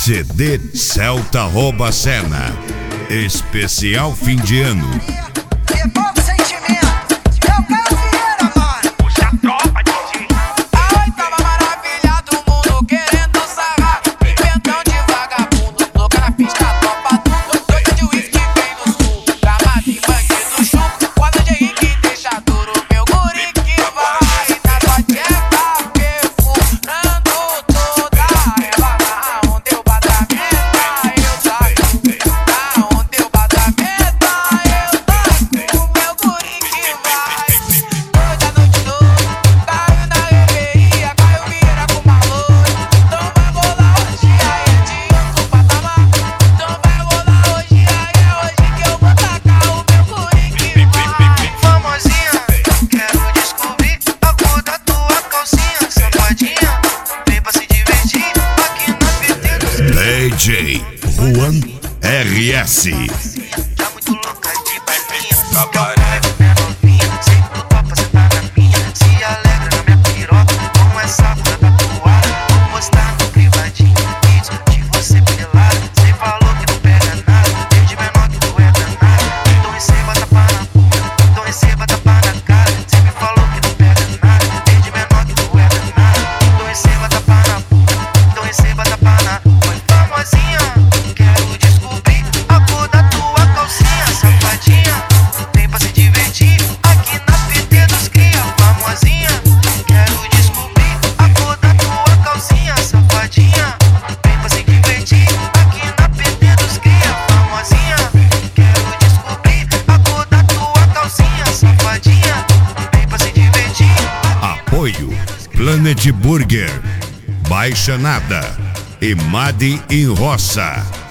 CD Celta Rouba Cena. Especial fim de ano. DJ Juan RS. Tá muito louca de balinha, é novinha, sei que tu topa sentar na minha. Se alegra na minha piroca, com essa bunda tatuada. Vou postar no privadinho, vídeo de você pelada. Cê falou que não pega nada, desde menor que tu é danada. Então receba tapa na bunda, então receba tapa na cara. Cê me falou que não pega nada, desde menor que tu é danada. Então receba tapa na bunda, então receba tapa na bunda. Quero descobrir a cor da tua calcinha, safadinha. Vem pra se divertir aqui na PT dos cria, famosinha. Quero descobrir a cor da tua calcinha, safadinha. Vem pra se divertir aqui na PT dos cria, famosinha. Quero descobrir a cor da tua calcinha, safadinha. Vem pra se divertir. Apoio Planet Burger, Baixa Nada e Made in Roça.